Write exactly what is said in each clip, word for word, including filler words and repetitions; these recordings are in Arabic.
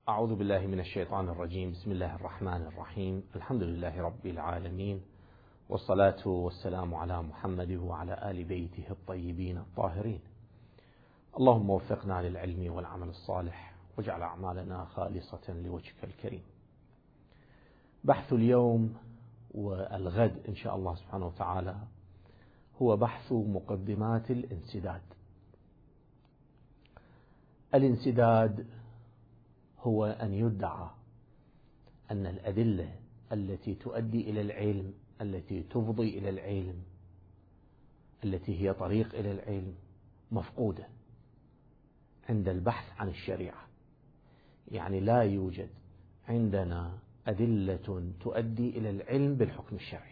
أعوذ بالله من الشيطان الرجيم. بسم الله الرحمن الرحيم. الحمد لله رب العالمين، والصلاة والسلام على محمد وعلى آل بيته الطيبين الطاهرين. اللهم وفقنا للعلم والعمل الصالح، واجعل أعمالنا خالصة لوجهك الكريم. بحث اليوم والغد إن شاء الله سبحانه وتعالى هو بحث مقدمات الانسداد. الانسداد هو أن يدعى أن الأدلة التي تؤدي إلى العلم، التي تفضي إلى العلم، التي هي طريق إلى العلم، مفقودة عند البحث عن الشريعة. يعني لا يوجد عندنا أدلة تؤدي إلى العلم بالحكم الشرعي.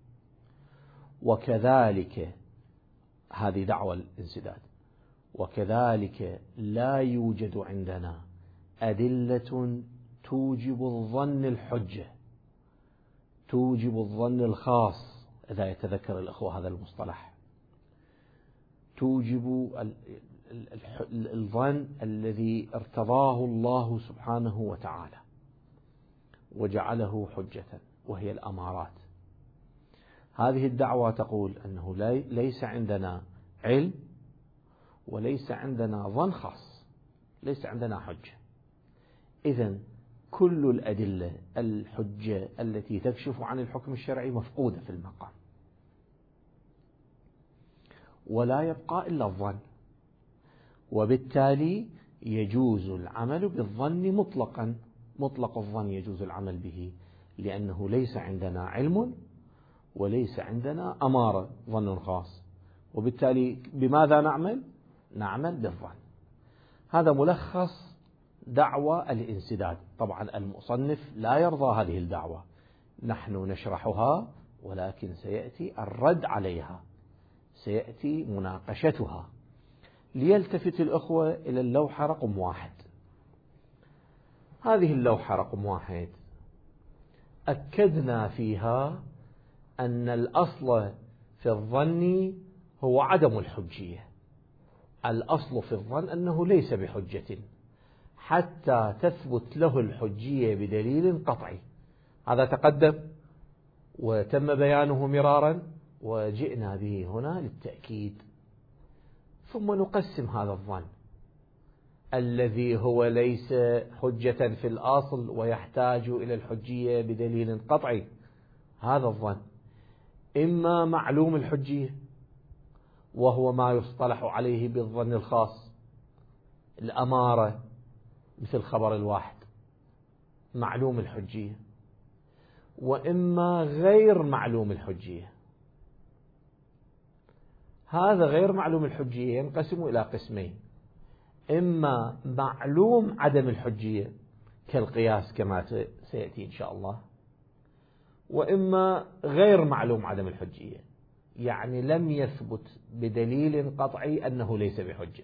وكذلك هذه دعوة الانسداد. وكذلك لا يوجد عندنا أدلة توجب الظن الحجة، توجب الظن الخاص، إذا يتذكر الأخوة هذا المصطلح، توجب الظن الذي ارتضاه الله سبحانه وتعالى وجعله حجة، وهي الأمارات. هذه الدعوة تقول أنه ليس عندنا علم وليس عندنا ظن خاص، ليس عندنا حجة. إذن كل الأدلة الحجة التي تكشف عن الحكم الشرعي مفقودة في المقام، ولا يبقى إلا الظن، وبالتالي يجوز العمل بالظن مطلقا. مطلق الظن يجوز العمل به، لأنه ليس عندنا علم وليس عندنا أمارة ظن خاص، وبالتالي بماذا نعمل؟ نعمل بالظن. هذا ملخص دعوة الانسداد. طبعا المصنف لا يرضى هذه الدعوة، نحن نشرحها، ولكن سيأتي الرد عليها، سيأتي مناقشتها. ليلتفت الأخوة إلى اللوحة رقم واحد. هذه اللوحة رقم واحد أكدنا فيها أن الأصل في الظن هو عدم الحجية. الأصل في الظن أنه ليس بحجة حتى تثبت له الحجية بدليل قطعي. هذا تقدم وتم بيانه مرارا، وجئنا به هنا للتأكيد. ثم نقسم هذا الظن الذي هو ليس حجة في الأصل ويحتاج إلى الحجية بدليل قطعي. هذا الظن إما معلوم الحجية، وهو ما يصطلح عليه بالظن الخاص، الأمارة مثل خبر الواحد معلوم الحجية، وإما غير معلوم الحجية. هذا غير معلوم الحجية ينقسم إلى قسمين: إما معلوم عدم الحجية كالقياس كما سيأتي إن شاء الله، وإما غير معلوم عدم الحجية، يعني لم يثبت بدليل قطعي أنه ليس بحجة.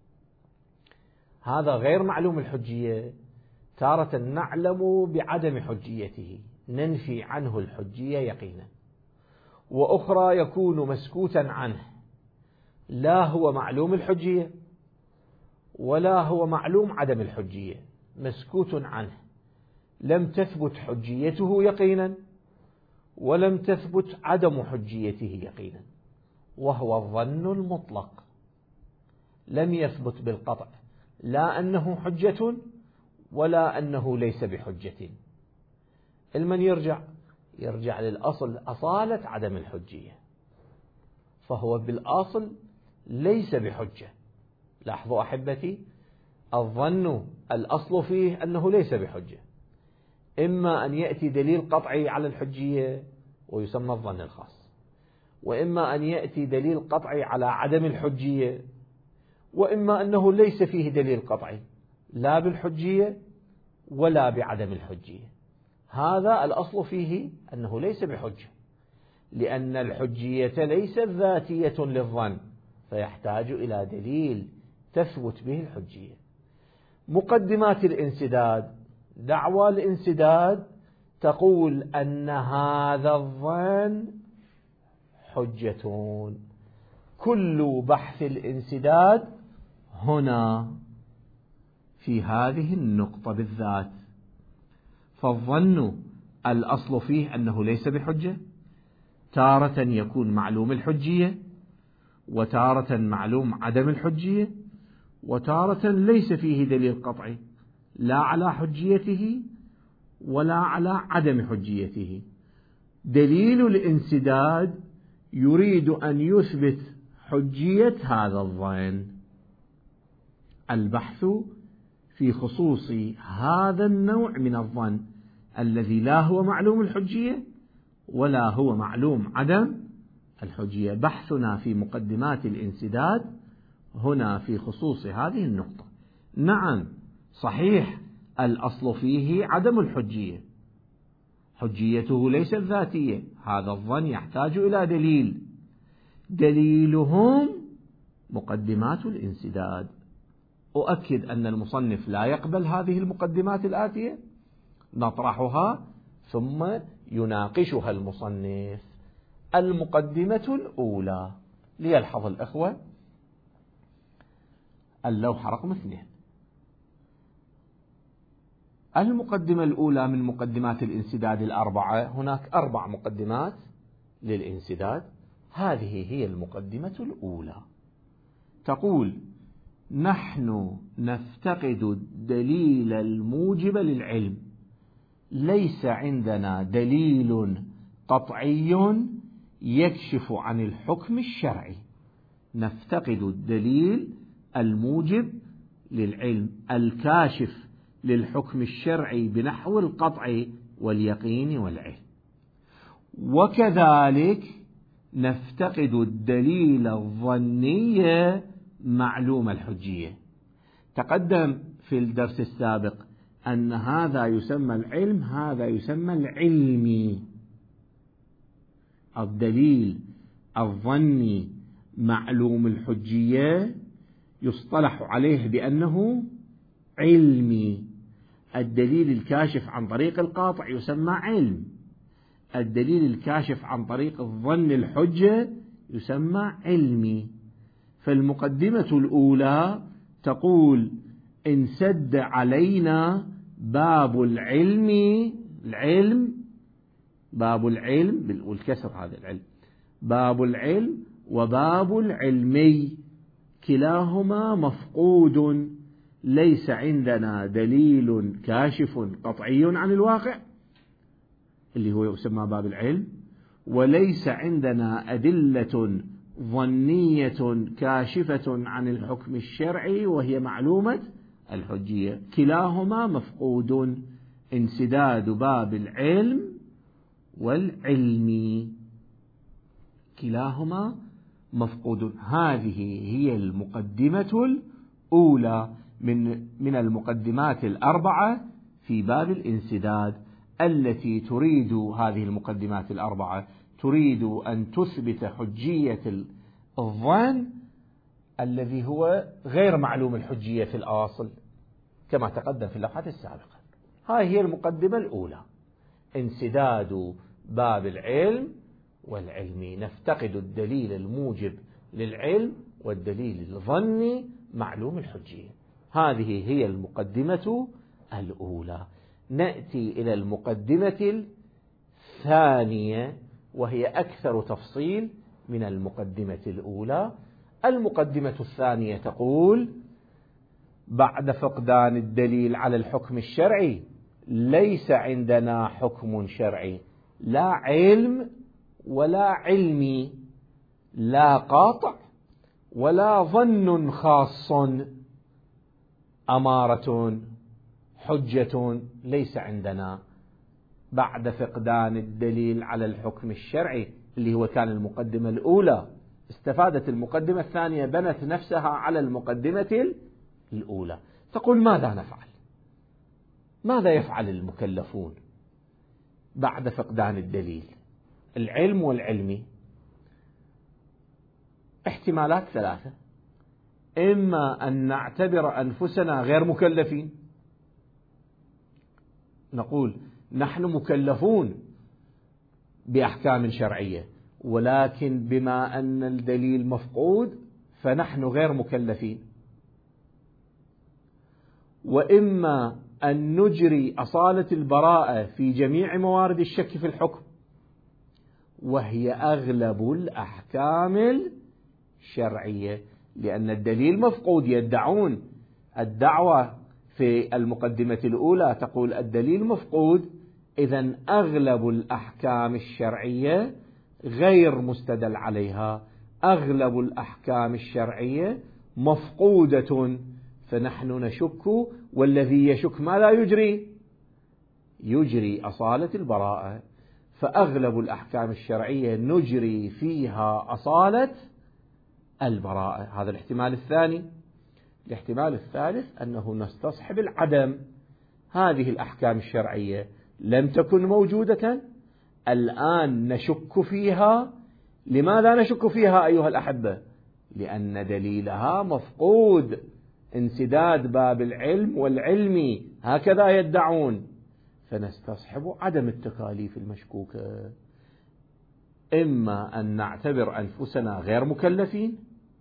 هذا غير معلوم الحجية تارة نعلم بعدم حجيته، ننفي عنه الحجية يقينا، وأخرى يكون مسكوتا عنه، لا هو معلوم الحجية ولا هو معلوم عدم الحجية، مسكوت عنه، لم تثبت حجيته يقينا ولم تثبت عدم حجيته يقينا، وهو الظن المطلق. لم يثبت بالقطع لا أنه حجة ولا أنه ليس بحجة. المن يرجع يرجع للأصل، أصالة عدم الحجية، فهو بالأصل ليس بحجة. لاحظوا أحبتي، الظن الأصل فيه أنه ليس بحجة، إما أن يأتي دليل قطعي على الحجية ويسمى الظن الخاص، وإما أن يأتي دليل قطعي على عدم الحجية، وإما أنه ليس فيه دليل قطعي لا بالحجية ولا بعدم الحجية. هذا الأصل فيه أنه ليس بحجة، لأن الحجية ليست ذاتية للظن، فيحتاج إلى دليل تثبت به الحجية. مقدمات الانسداد. دعوى الانسداد تقول أن هذا الظن حجة. كل بحث الانسداد هنا في هذه النقطة بالذات. فالظن الأصل فيه أنه ليس بحجة، تارة يكون معلوم الحجية، وتارة معلوم عدم الحجية، وتارة ليس فيه دليل قطعي لا على حجيته ولا على عدم حجيته. دليل الانسداد يريد أن يثبت حجية هذا الظن. البحث في خصوص هذا النوع من الظن الذي لا هو معلوم الحجية ولا هو معلوم عدم الحجية. بحثنا في مقدمات الانسداد هنا في خصوص هذه النقطة. نعم صحيح الأصل فيه عدم الحجية، حجيته ليست ذاتية، هذا الظن يحتاج إلى دليل، دليلهم مقدمات الانسداد. أؤكد أن المصنف لا يقبل هذه المقدمات الآتية، نطرحها ثم يناقشها المصنف. المقدمة الأولى، ليلحظ الأخوة اللوحة رقم اثنين. المقدمة الأولى من مقدمات الانسداد الأربعة، هناك أربع مقدمات للانسداد، هذه هي المقدمة الأولى. تقول: نحن نفتقد الدليل الموجب للعلم، ليس عندنا دليل قطعي يكشف عن الحكم الشرعي. نفتقد الدليل الموجب للعلم الكاشف للحكم الشرعي بنحو القطع واليقين والعلم. وكذلك نفتقد الدليل الظني معلوم الحجية. تقدم في الدرس السابق أن هذا يسمى العلم، هذا يسمى العلمي. الدليل الظني معلوم الحجية يصطلح عليه بأنه علمي. الدليل الكاشف عن طريق القاطع يسمى علم. الدليل الكاشف عن طريق الظن الحجة يسمى علمي. فالمقدمة الأولى تقول: انسد علينا باب العلم، العلم باب العلم والكسر هذا العلم، باب العلم وباب العلمي كلاهما مفقود، ليس عندنا دليل كاشف قطعي عن الواقع اللي هو يسمى باب العلم، وليس عندنا أدلة ظنية كاشفة عن الحكم الشرعي وهي معلومة الحجية، كلاهما مفقود. انسداد باب العلم والعلم كلاهما مفقود. هذه هي المقدمة الأولى من من المقدمات الأربعة في باب الانسداد، التي تريد هذه المقدمات الأربعة تريد أن تثبت حجية الظن الذي هو غير معلوم الحجية في الأصل كما تقدم في اللوحات السابقة. هاي هي المقدمة الأولى، انسداد باب العلم والعلمي. نفتقد الدليل الموجب للعلم والدليل الظني معلوم الحجية. هذه هي المقدمة الأولى. نأتي إلى المقدمة الثانية وهي أكثر تفصيل من المقدمة الأولى. المقدمة الثانية تقول: بعد فقدان الدليل على الحكم الشرعي ليس عندنا حكم شرعي، لا علم ولا علمي، لا قاطع ولا ظن خاص، أمارة حجة ليس عندنا. بعد فقدان الدليل على الحكم الشرعي اللي هو كان المقدمة الأولى، استفادت المقدمة الثانية، بنت نفسها على المقدمة الأولى. تقول: ماذا نفعل؟ ماذا يفعل المكلفون بعد فقدان الدليل؟ العلم والعلمي احتمالات ثلاثة: إما أن نعتبر أنفسنا غير مكلفين، نقول نحن مكلفون بأحكام شرعية ولكن بما أن الدليل مفقود فنحن غير مكلفين. وإما أن نجري أصالة البراءة في جميع موارد الشك في الحكم، وهي أغلب الأحكام الشرعية، لأن الدليل مفقود. يدعون الدعوة في المقدمة الأولى تقول الدليل مفقود، إذن أغلب الأحكام الشرعية غير مستدل عليها، أغلب الأحكام الشرعية مفقودة، فنحن نشك، والذي يشك ما لا يجري يجري أصالة البراءة، فأغلب الأحكام الشرعية نجري فيها أصالة البراءة. هذا الاحتمال الثاني. الاحتمال الثالث أنه نستصحب العدم، هذه الأحكام الشرعية لم تكن موجودة، الآن نشك فيها. لماذا نشك فيها أيها الأحبة؟ لأن دليلها مفقود، انسداد باب العلم والعلمي، هكذا يدعون، فنستصحب عدم التكاليف المشكوكة. إما أن نعتبر أنفسنا غير مكلفين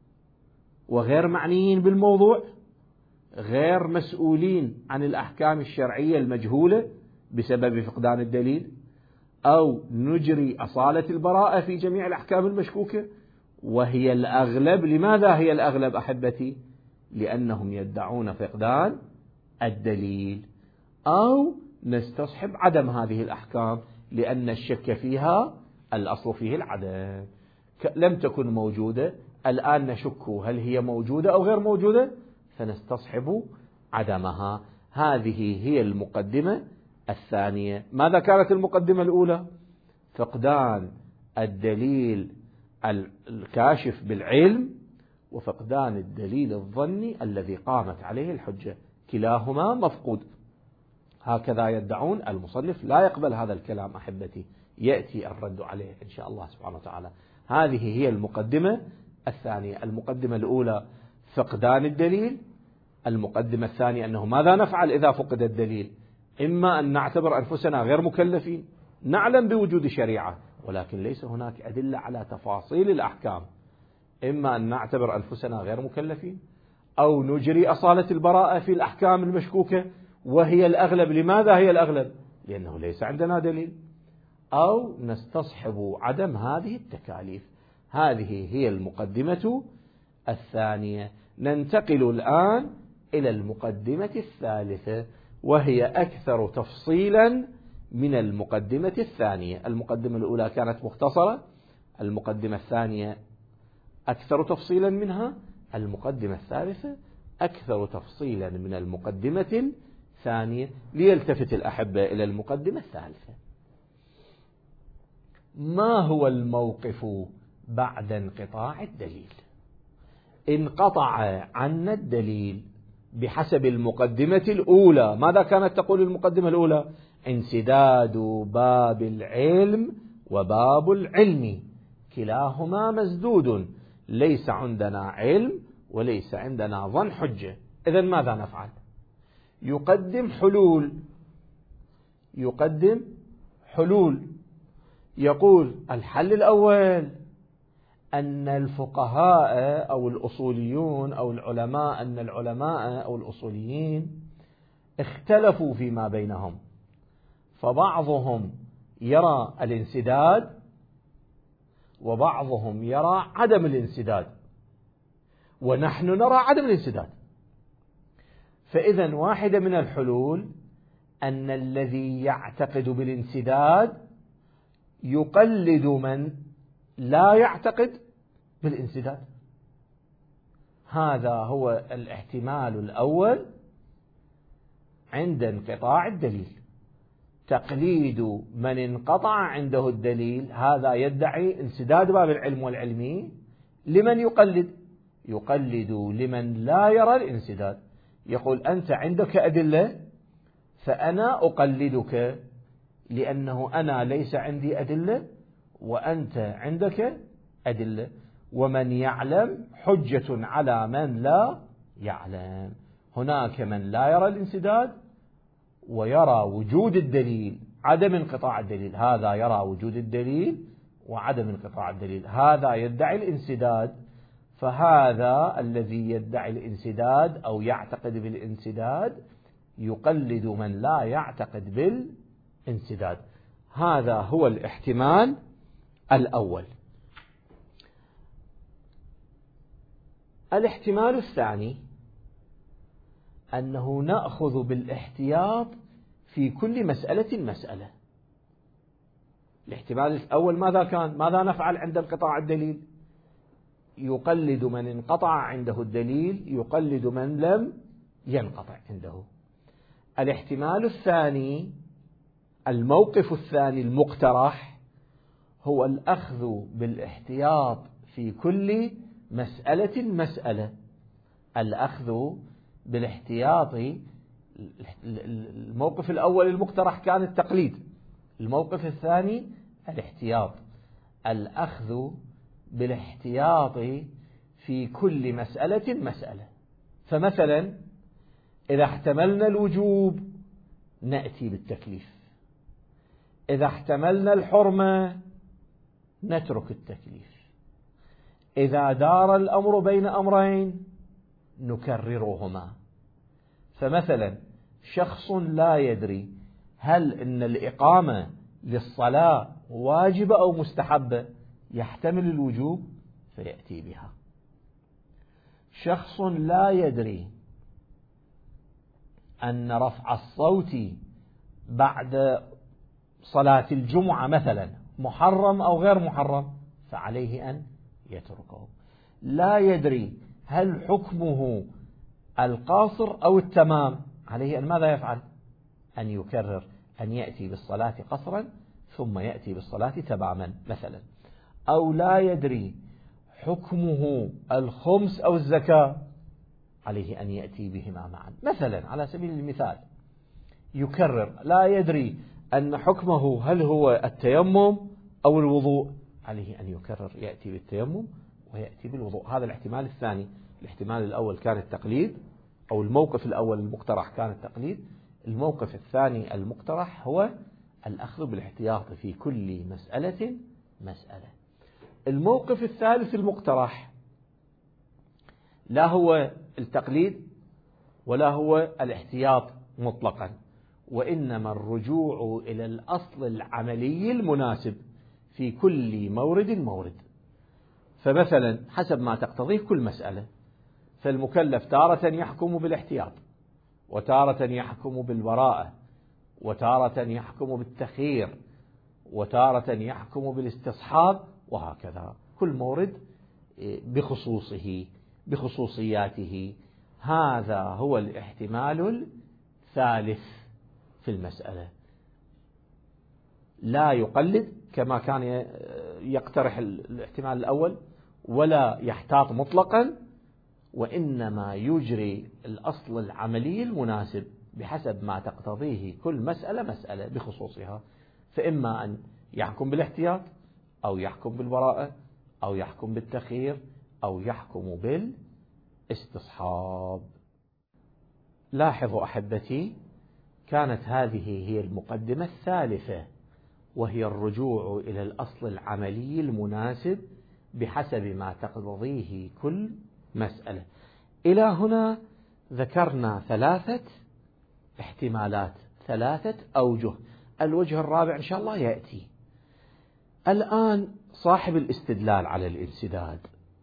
وغير معنيين بالموضوع، غير مسؤولين عن الأحكام الشرعية المجهولة بسبب فقدان الدليل، أو نجري أصالة البراءة في جميع الأحكام المشكوكة وهي الأغلب. لماذا هي الأغلب أحبتي؟ لأنهم يدعون فقدان الدليل. أو نستصحب عدم هذه الأحكام لأن الشك فيها الأصل فيه العدم، لم تكن موجودة، الآن نشك هل هي موجودة أو غير موجودة، فنستصحب عدمها. هذه هي المقدمة الثانية. ماذا كانت المقدمة الأولى؟ فقدان الدليل الكاشف بالعلم وفقدان الدليل الظني الذي قامت عليه الحجة، كلاهما مفقود. هكذا يدعون. المصنف لا يقبل هذا الكلام أحبتي، يأتي الرد عليه إن شاء الله سبحانه وتعالى. هذه هي المقدمة الثانية. المقدمة الأولى فقدان الدليل، المقدمة الثانية أنه ماذا نفعل إذا فقد الدليل؟ إما أن نعتبر أنفسنا غير مكلفين، نعلم بوجود شريعة ولكن ليس هناك أدلة على تفاصيل الأحكام، إما أن نعتبر أنفسنا غير مكلفين، أو نجري أصالة البراءة في الأحكام المشكوكة وهي الأغلب. لماذا هي الأغلب؟ لأنه ليس عندنا دليل، أو نستصحب عدم هذه التكاليف. هذه هي المقدمة الثانية. ننتقل الآن إلى المقدمة الثالثة، وهي أكثر تفصيلا من المقدمة الثانية. المقدمة الأولى كانت مختصرة، المقدمة الثانية أكثر تفصيلا منها، المقدمة الثالثة أكثر تفصيلا من المقدمة الثانية. ليلتفت الأحبة إلى المقدمة الثالثة. ما هو الموقف بعد انقطاع الدليل؟ انقطع عنا الدليل بحسب المقدمة الأولى. ماذا كانت تقول المقدمة الأولى؟ انسداد باب العلم وباب العلم كلاهما مسدود، ليس عندنا علم وليس عندنا ظن حجة. إذن ماذا نفعل؟ يقدم حلول، يقدم حلول يقول الحل الأول أن الفقهاء أو الأصوليون أو العلماء أن العلماء أو الأصوليين اختلفوا فيما بينهم، فبعضهم يرى الانسداد وبعضهم يرى عدم الانسداد، ونحن نرى عدم الانسداد. فإذا واحدة من الحلول أن الذي يعتقد بالانسداد يقلد من لا يعتقد بالانسداد. هذا هو الاحتمال الأول عند انقطاع الدليل، تقليد من انقطع عنده الدليل. هذا يدعي انسداد باب العلم والعلمي. لمن يقلد؟ يقلد لمن لا يرى الانسداد، يقول أنت عندك أدلة فأنا أقلدك لأنه أنا ليس عندي أدلة وأنت عندك أدلة. ومن يعلم حجة على من لا يعلم. هناك من لا يرى الانسداد ويرى وجود الدليل، عدم انقطاع الدليل. هذا يرى وجود الدليل وعدم انقطاع الدليل. هذا يدعي الانسداد، فهذا الذي يدعي الانسداد أو يعتقد بالانسداد يقلد من لا يعتقد بالانسداد. هذا هو الاحتمال الأول. الاحتمال الثاني أنه نأخذ بالاحتياط في كل مسألة مسألة. الاحتمال الأول ماذا كان؟ ماذا نفعل عند انقطاع الدليل؟ يقلد من انقطع عنده الدليل، يقلد من لم ينقطع عنده. الاحتمال الثاني، الموقف الثاني المقترح، هو الأخذ بالاحتياط في كل مسألة مسألة. الأخذ بالاحتياط، الموقف الأول المقترح كان التقليد، الموقف الثاني الاحتياط. الأخذ بالاحتياط في كل مسألة مسألة. فمثلا إذا احتملنا الوجوب نأتي بالتكليف، إذا احتملنا الحرمة نترك التكليف، إذا دار الأمر بين أمرين نكررهما. فمثلا شخص لا يدري هل إن الإقامة للصلاة واجبة أو مستحبة، يحتمل الوجوب فيأتي بها. شخص لا يدري أن رفع الصوت بعد صلاة الجمعة مثلا محرم أو غير محرم، فعليه أن يتركه. لا يدري هل حكمه القاصر أو التمام، عليه أن ماذا يفعل؟ أن يكرر، أن يأتي بالصلاة قصرا ثم يأتي بالصلاة تماما مثلا. أو لا يدري حكمه الخمس أو الزكاة، عليه أن يأتي بهما معا مثلا على سبيل المثال. يكرر، لا يدري أن حكمه هل هو التيمم أو الوضوء، عليه أن يكرر، يأتي بالتيمم ويأتي بالوضوء. هذا الاحتمال الثاني. الاحتمال الأول كان التقليد، أو الموقف الأول المقترح كان التقليد. الموقف الثاني المقترح هو الأخذ بالاحتياط في كل مسألة مسألة. الموقف الثالث المقترح لا هو التقليد ولا هو الاحتياط مطلقا، وإنما الرجوع إلى الأصل العملي المناسب في كل مورد مورد. فمثلا حسب ما تقتضيه كل مسألة، فالمكلف تارة يحكم بالاحتياط، وتارة يحكم بالبراءة، وتارة يحكم بالتخيير، وتارة يحكم بالاستصحاب، وهكذا كل مورد بخصوصه بخصوصياته. هذا هو الاحتمال الثالث في المسألة. لا يقلد كما كان يقترح الاحتمال الأول، ولا يحتاط مطلقا، وإنما يجري الأصل العملي المناسب بحسب ما تقتضيه كل مسألة مسألة بخصوصها. فإما أن يحكم بالاحتياط، أو يحكم بالبراءة، أو يحكم بالتخيير، أو يحكم بالاستصحاب. لاحظوا أحبتي، كانت هذه هي المقدمة الثالثة، وهي الرجوع إلى الأصل العملي المناسب بحسب ما تقتضيه كل مسألة. إلى هنا ذكرنا ثلاثة احتمالات، ثلاثة أوجه. الوجه الرابع إن شاء الله يأتي. الآن صاحب الاستدلال على الانسداد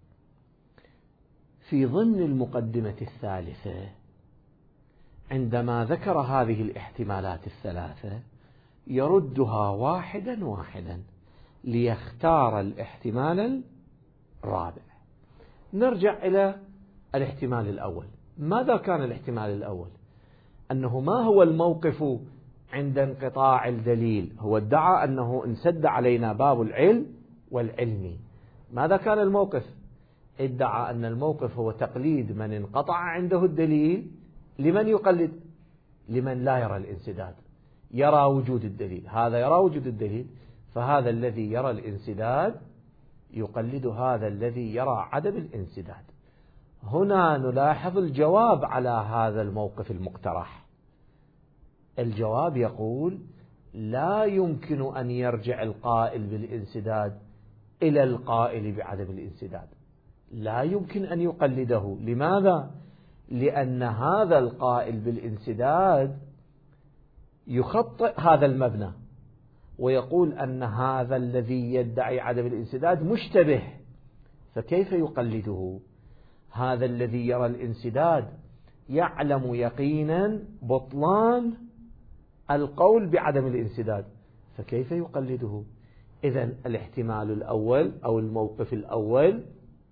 في ضمن المقدمة الثالثة عندما ذكر هذه الاحتمالات الثلاثة يردها واحدا واحدا ليختار الاحتمال الرابع. نرجع إلى الاحتمال الأول. ماذا كان الاحتمال الأول؟ أنه ما هو الموقف عند انقطاع الدليل؟ هو ادعى أنه انسد علينا باب العلم والعلم. ماذا كان الموقف؟ ادعى أن الموقف هو تقليد من انقطع عنده الدليل. لمن يقلد؟ لمن لا يرى الانسداد، يرى وجود الدليل. هذا يرى وجود الدليل، فهذا الذي يرى الانسداد يقلد هذا الذي يرى عدم الانسداد. هنا نلاحظ الجواب على هذا الموقف المقترح. الجواب يقول لا يمكن أن يرجع القائل بالانسداد إلى القائل بعدم الانسداد، لا يمكن أن يقلده. لماذا؟ لأن هذا القائل بالانسداد يخطئ هذا المبنى ويقول أن هذا الذي يدعي عدم الانسداد مشتبه، فكيف يقلده؟ هذا الذي يرى الانسداد يعلم يقينا بطلان القول بعدم الانسداد، فكيف يقلده؟ إذن الاحتمال الأول أو الموقف الأول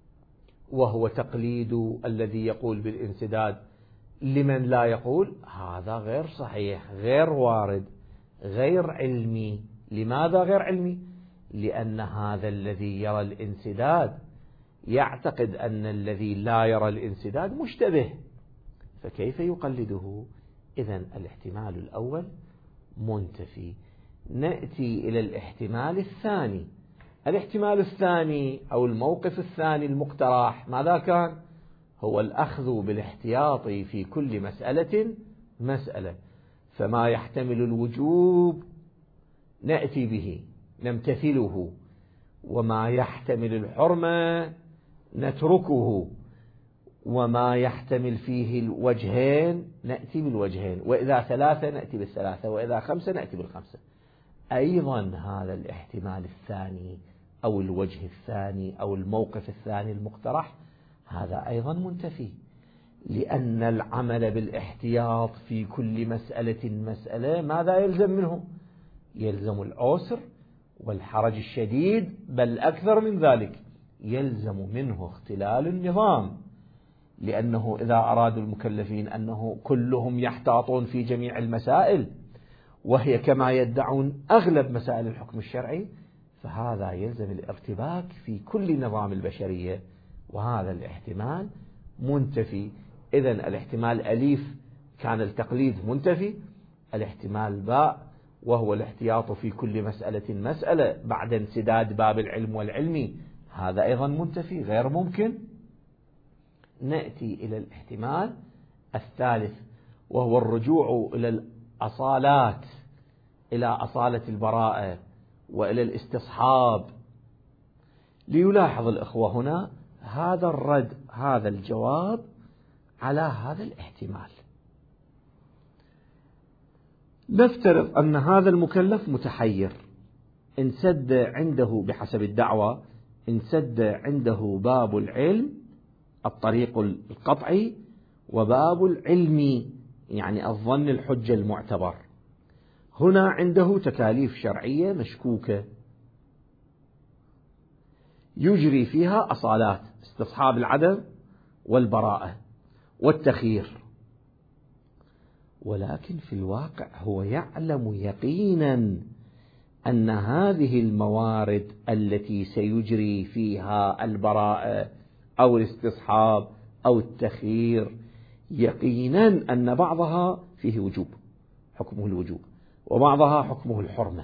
وهو تقليد الذي يقول بالانسداد لمن لا يقول، هذا غير صحيح، غير وارد، غير علمي. لماذا غير علمي؟ لأن هذا الذي يرى الانسداد يعتقد أن الذي لا يرى الانسداد مشتبه، فكيف يقلده؟ إذن الاحتمال الأول منتفي. نأتي إلى الاحتمال الثاني. الاحتمال الثاني أو الموقف الثاني المقترح ماذا كان؟ هو الأخذ بالاحتياط في كل مسألة مسألة، فما يحتمل الوجوب نأتي به نمتثله، وما يحتمل الحرمة نتركه، وما يحتمل فيه الوجهين نأتي بالوجهين، وإذا ثلاثة نأتي بالثلاثة، وإذا خمسة نأتي بالخمسة. أيضا هذا الاحتمال الثاني أو الوجه الثاني أو الموقف الثاني المقترح هذا أيضا منتفي، لأن العمل بالاحتياط في كل مسألة مسألة ماذا يلزم منه؟ يلزم العسر والحرج الشديد، بل أكثر من ذلك يلزم منه اختلال النظام، لأنه إذا أرادوا المكلفين أنه كلهم يحتاطون في جميع المسائل وهي كما يدعون أغلب مسائل الحكم الشرعي، فهذا يلزم الارتباك في كل نظام البشرية، وهذا الاحتمال منتفي. إذن الاحتمال أليف كان التقليد منتفي، الاحتمال باء وهو الاحتياط في كل مسألة مسألة بعد انسداد باب العلم والعلمي هذا أيضا منتفي غير ممكن. نأتي إلى الاحتمال الثالث وهو الرجوع إلى الأصالات، إلى أصالة البراءة وإلى الاستصحاب. ليلاحظ الإخوة هنا هذا الرد، هذا الجواب على هذا الاحتمال. نفترض أن هذا المكلف متحير، انسد عنده بحسب الدعوة انسد عنده باب العلم الطريق القطعي وباب العلم يعني الظن الحجة المعتبر. هنا عنده تكاليف شرعية مشكوكة يجري فيها أصالات استصحاب العدم والبراءة والتخيير، ولكن في الواقع هو يعلم يقينا أن هذه الموارد التي سيجري فيها البراءة أو الاستصحاب أو التخيير يقينا أن بعضها فيه وجوب حكمه الوجوب وبعضها حكمه الحرمة.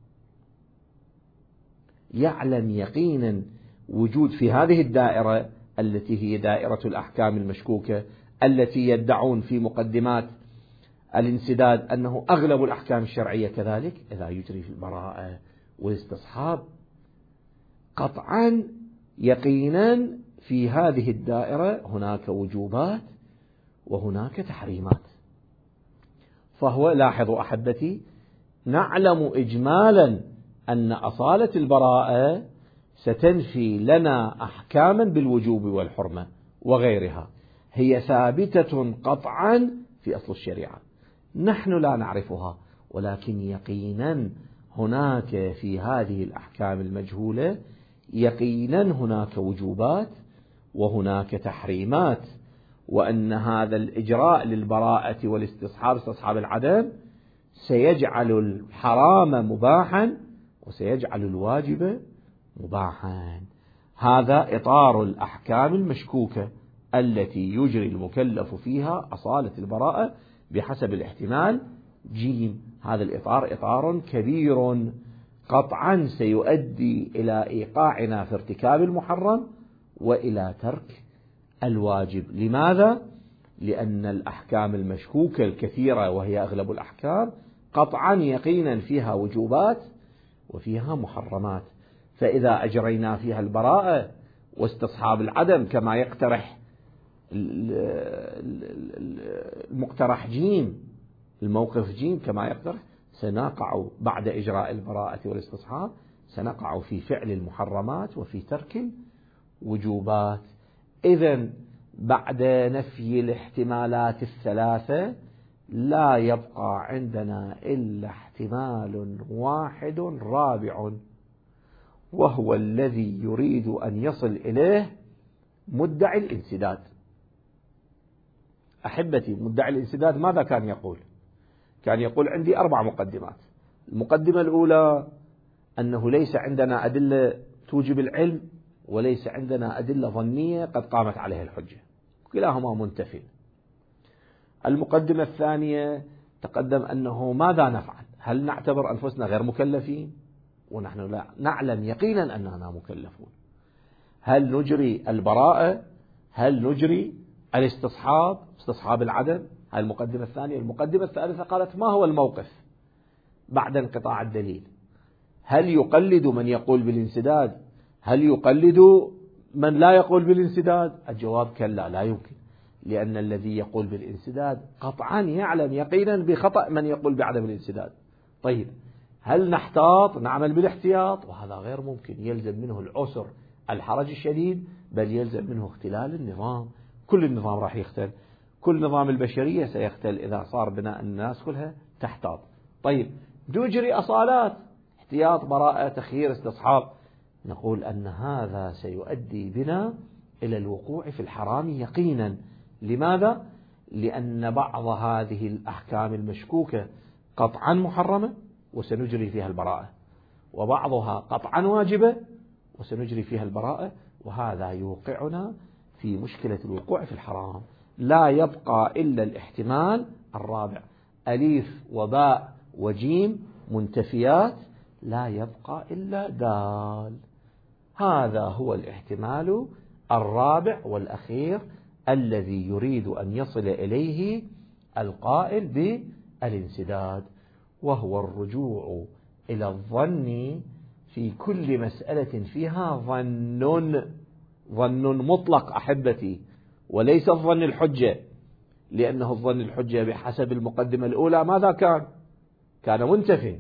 يعلم يقينا وجود في هذه الدائرة التي هي دائرة الأحكام المشكوكة التي يدعون في مقدمات الانسداد أنه أغلب الأحكام الشرعية كذلك إذا يجري في البراءة والاستصحاب قطعا يقينا في هذه الدائرة هناك وجوبات وهناك تحريمات. فهو لاحظوا أحبتي نعلم إجمالا أن أصالة البراءة ستنفي لنا أحكاما بالوجوب والحرمة وغيرها هي ثابتة قطعا في أصل الشريعة، نحن لا نعرفها، ولكن يقينا هناك في هذه الأحكام المجهولة يقينا هناك وجوبات وهناك تحريمات، وأن هذا الإجراء للبراءة والاستصحاب استصحاب العدم سيجعل الحرام مباحا وسيجعل الواجب مباحا. هذا إطار الأحكام المشكوكة التي يجري المكلف فيها أصالة البراءة بحسب الاحتمال جيم. هذا الإطار إطار كبير قطعا سيؤدي إلى إيقاعنا في ارتكاب المحرم وإلى ترك الواجب. لماذا؟ لأن الأحكام المشكوكة الكثيرة وهي أغلب الأحكام قطعا يقينا فيها وجوبات وفيها محرمات، فإذا أجرينا فيها البراءة واستصحاب العدم كما يقترح المقترح جيم، الموقف جيم كما يقترح، سنقع بعد إجراء البراءة والاستصحاب سنقع في فعل المحرمات وفي ترك الوجوبات. إذن بعد نفي الاحتمالات الثلاثة لا يبقى عندنا إلا احتمال واحد رابع، وهو الذي يريد أن يصل إليه مدعي الانسداد. أحبتي، مدعي الانسداد ماذا كان يقول؟ كان يقول عندي أربع مقدمات. المقدمة الأولى أنه ليس عندنا أدلة توجب العلم، وليس عندنا أدلة ظنية قد قامت عليها الحجة، كلاهما منتفي. المقدمة الثانية تقدم أنه ماذا نفعل؟ هل نعتبر أنفسنا غير مكلفين ونحن لا نعلم يقينا أننا مكلفون؟ هل نجري البراءة؟ هل نجري الاستصحاب، استصحاب العدم؟ هذه المقدمة الثانية. المقدمة الثالثة قالت ما هو الموقف بعد انقطاع الدليل؟ هل يقلد من يقول بالانسداد؟ هل يقلد من لا يقول بالانسداد؟ الجواب كلا، لا يمكن، لأن الذي يقول بالانسداد قطعا يعلم يقينا بخطأ من يقول بعدم الانسداد. طيب، هل نحتاط نعمل بالاحتياط؟ وهذا غير ممكن، يلزم منه العسر الحرج الشديد، بل يلزم منه اختلال النظام. كل النظام راح يختل، كل نظام البشرية سيختل إذا صار بناء الناس كلها تحتاط. طيب، نجري أصالات، احتياط، براءة، تخيير، استصحاب، نقول أن هذا سيؤدي بنا إلى الوقوع في الحرام يقينا. لماذا؟ لأن بعض هذه الأحكام المشكوكة قطعا محرمة وسنجري فيها البراءة، وبعضها قطعا واجبة وسنجري فيها البراءة، وهذا يوقعنا في مشكلة الوقوع في الحرام. لا يبقى إلا الاحتمال الرابع، أليف وباء وجيم منتفيات، لا يبقى إلا دال. هذا هو الاحتمال الرابع والأخير الذي يريد أن يصل إليه القائل بالانسداد، وهو الرجوع إلى الظن في كل مسألة فيها ظن، ظن مطلق أحبتي، وليس الظن الحجة، لأنه الظن الحجة بحسب المقدمة الأولى ماذا كان؟ كان منتفي.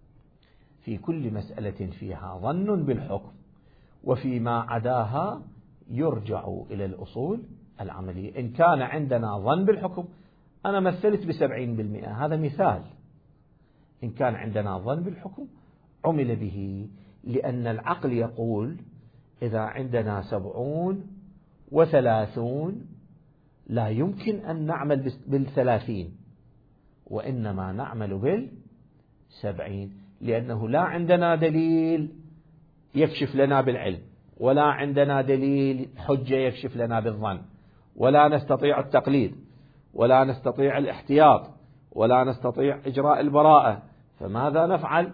في كل مسألة فيها ظن بالحكم، وفيما عداها يرجع إلى الأصول العملية. إن كان عندنا ظن بالحكم، أنا مثلت بسبعين بالمئة، هذا مثال. إن كان عندنا ظن بالحكم عمل به، لأن العقل يقول إذا عندنا سبعون وثلاثون لا يمكن أن نعمل بالثلاثين، وإنما نعمل بالسبعين، لأنه لا عندنا دليل يكشف لنا بالعلم، ولا عندنا دليل حجة يكشف لنا بالظن، ولا نستطيع التقليد، ولا نستطيع الاحتياط، ولا نستطيع إجراء البراءة. فماذا نفعل؟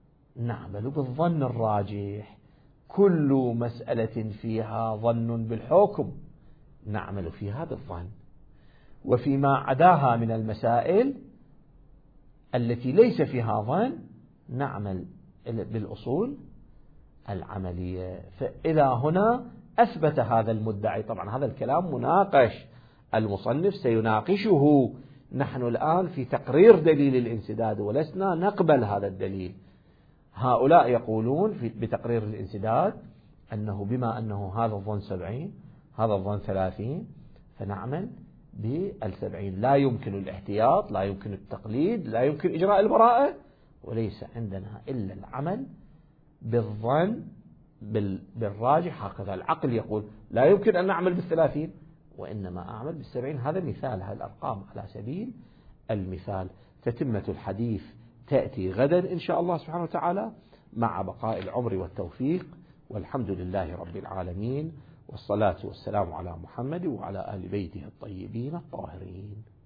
نعمل بالظن الراجح. كل مسألة فيها ظن بالحكم نعمل فيها بالظن، وفيما عداها من المسائل التي ليس فيها ظن نعمل بالأصول العملية. فإلى هنا أثبت هذا المدعي. طبعا هذا الكلام مناقش، المصنف سيناقشه. نحن الآن في تقرير دليل الانسداد ولسنا نقبل هذا الدليل. هؤلاء يقولون بتقرير الانسداد أنه بما أنه هذا الظن سبعين هذا الظن ثلاثين فنعمل بالسبعين، لا يمكن الاحتياط، لا يمكن التقليد، لا يمكن إجراء البراءة، وليس عندنا إلا العمل بالظن بالراجح. هكذا العقل يقول لا يمكن أن نعمل بالثلاثين وإنما أعمل بالسبعين. هذا مثال، هذه الأرقام على سبيل المثال. تتمة الحديث تأتي غدا إن شاء الله سبحانه وتعالى مع بقاء العمر والتوفيق، والحمد لله رب العالمين، والصلاة والسلام على محمد وعلى آل بيته الطيبين الطاهرين.